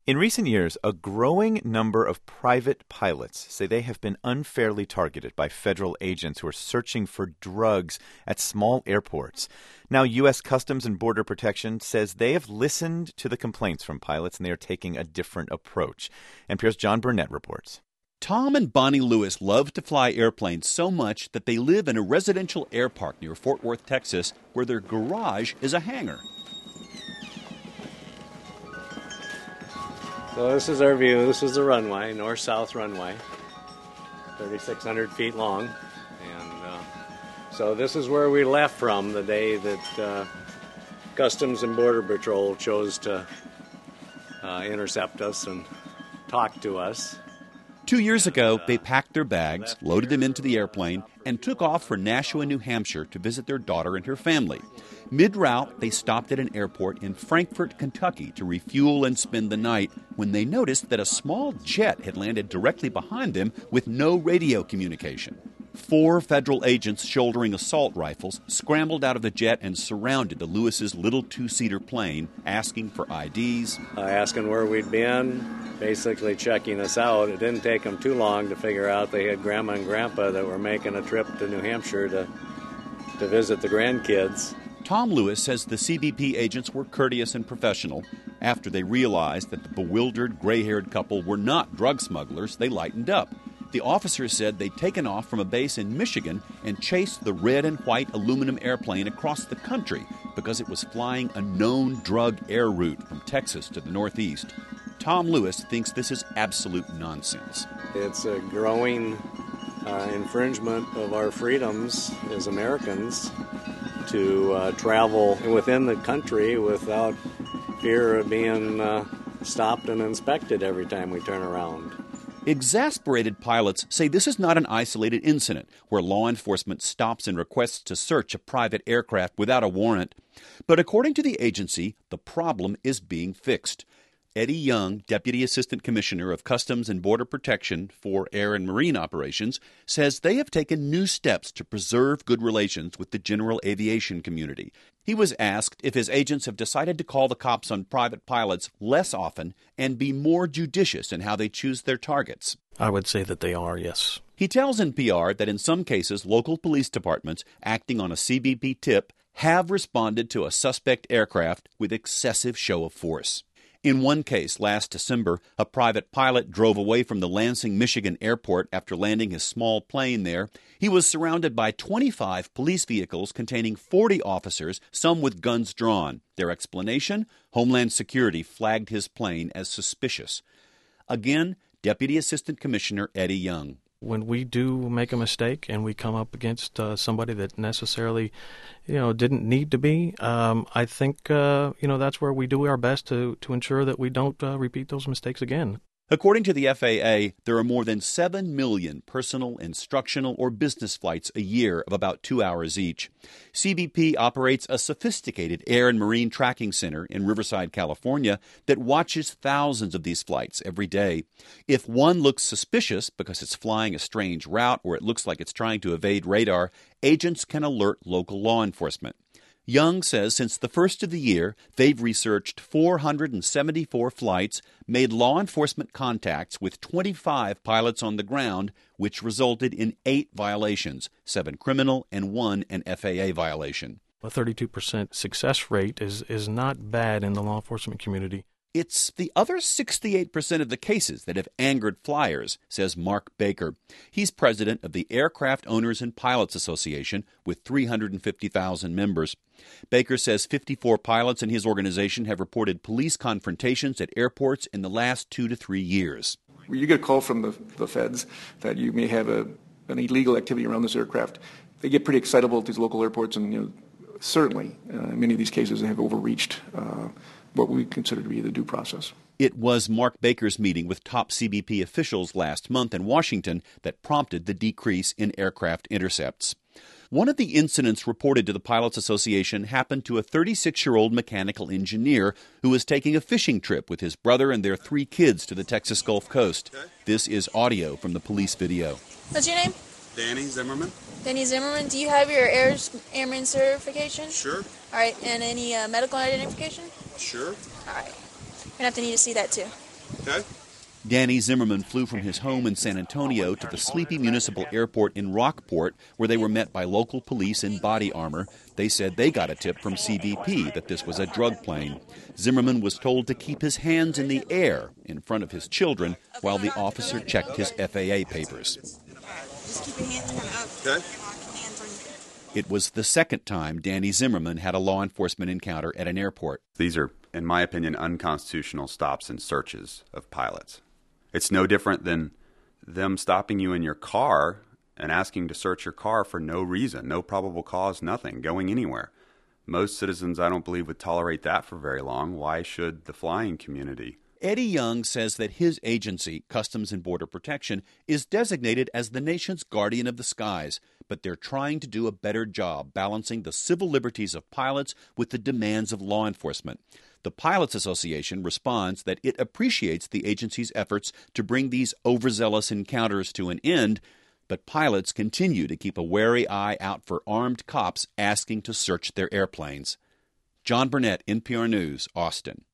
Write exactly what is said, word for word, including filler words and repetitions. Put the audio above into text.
In recent years, a growing number of private pilots say they have been unfairly targeted by federal agents who are searching for drugs at small airports. Now, U S. Customs and Border Protection says they have listened to the complaints from pilots and they are taking a different approach. N P R's John Burnett reports. Tom and Bonnie Lewis love to fly airplanes so much that they live in a residential air park near Fort Worth, Texas, where their garage is a hangar. So this is our view. This is the runway, north-south runway, thirty-six hundred feet long. And uh, so this is where we left from the day that uh, Customs and Border Patrol chose to uh, intercept us and talk to us. Two years ago, they packed their bags, loaded them into the airplane, and took off for Nashua, New Hampshire to visit their daughter and her family. Mid-route, they stopped at an airport in Frankfort, Kentucky to refuel and spend the night when they noticed that a small jet had landed directly behind them with no radio communication. Four federal agents shouldering assault rifles scrambled out of the jet and surrounded the Lewis's little two-seater plane, asking for I Ds. Uh, asking where we'd been, basically checking us out. It didn't take them too long to figure out they had Grandma and Grandpa that were making a trip to New Hampshire to, to visit the grandkids. Tom Lewis says the C B P agents were courteous and professional. After they realized that the bewildered, gray-haired couple were not drug smugglers, they lightened up. The officers said they'd taken off from a base in Michigan and chased the red and white aluminum airplane across the country because it was flying a known drug air route from Texas to the Northeast. Tom Lewis thinks this is absolute nonsense. It's a growing uh, infringement of our freedoms as Americans to uh, travel within the country without fear of being uh, stopped and inspected every time we turn around. Exasperated pilots say this is not an isolated incident where law enforcement stops and requests to search a private aircraft without a warrant. But according to the agency, the problem is being fixed. Eddie Young, Deputy Assistant Commissioner of Customs and Border Protection for Air and Marine Operations, says they have taken new steps to preserve good relations with the general aviation community. He was asked if his agents have decided to call the cops on private pilots less often and be more judicious in how they choose their targets. I would say that they are, yes. He tells N P R that in some cases, local police departments acting on a C B P tip have responded to a suspect aircraft with excessive show of force. In one case last December, a private pilot drove away from the Lansing, Michigan airport after landing his small plane there. He was surrounded by twenty-five police vehicles containing forty officers, some with guns drawn. Their explanation? Homeland Security flagged his plane as suspicious. Again, Deputy Assistant Commissioner Eddie Young. When we do make a mistake and we come up against uh, somebody that necessarily, you know, didn't need to be, um, I think, uh, you know, that's where we do our best to, to ensure that we don't uh, repeat those mistakes again. According to the F A A, there are more than seven million personal, instructional, or business flights a year of about two hours each. C B P operates a sophisticated air and marine tracking center in Riverside, California, that watches thousands of these flights every day. If one looks suspicious because it's flying a strange route or it looks like it's trying to evade radar, agents can alert local law enforcement. Young says since the first of the year, they've researched four hundred seventy-four flights, made law enforcement contacts with twenty-five pilots on the ground, which resulted in eight violations, seven criminal and one an F A A violation. A thirty-two percent success rate is, is not bad in the law enforcement community. It's the other sixty-eight percent of the cases that have angered flyers, says Mark Baker. He's president of the Aircraft Owners and Pilots Association with three hundred fifty thousand members. Baker says fifty-four pilots in his organization have reported police confrontations at airports in the last two to three years. You get a call from the, the feds that you may have a, an illegal activity around this aircraft. They get pretty excitable at these local airports, and you know, certainly uh, in many of these cases they have overreached uh, what we consider to be the due process. It was Mark Baker's meeting with top C B P officials last month in Washington that prompted the decrease in aircraft intercepts. One of the incidents reported to the Pilots Association happened to a thirty-six-year-old mechanical engineer who was taking a fishing trip with his brother and their three kids to the Texas Gulf Coast. This is audio from the police video. What's your name? Danny Zimmerman. Danny Zimmerman. Do you have your air, airman certification? Sure. All right, and any uh, medical identification? Sure. All right. You're going to have to need to see that too. Okay. Danny Zimmerman flew from his home in San Antonio to the sleepy municipal airport in Rockport, where they were met by local police in body armor. They said they got a tip from C B P that this was a drug plane. Zimmerman was told to keep his hands in the air in front of his children while the officer checked his F A A papers. Just keep your hands kind of up. Okay. It was the second time Danny Zimmerman had a law enforcement encounter at an airport. These are, in my opinion, unconstitutional stops and searches of pilots. It's no different than them stopping you in your car and asking to search your car for no reason, no probable cause, nothing, going anywhere. Most citizens, I don't believe, would tolerate that for very long. Why should the flying community? Eddie Young says that his agency, Customs and Border Protection, is designated as the nation's guardian of the skies, but they're trying to do a better job balancing the civil liberties of pilots with the demands of law enforcement. The Pilots Association responds that it appreciates the agency's efforts to bring these overzealous encounters to an end, but pilots continue to keep a wary eye out for armed cops asking to search their airplanes. John Burnett, N P R News, Austin.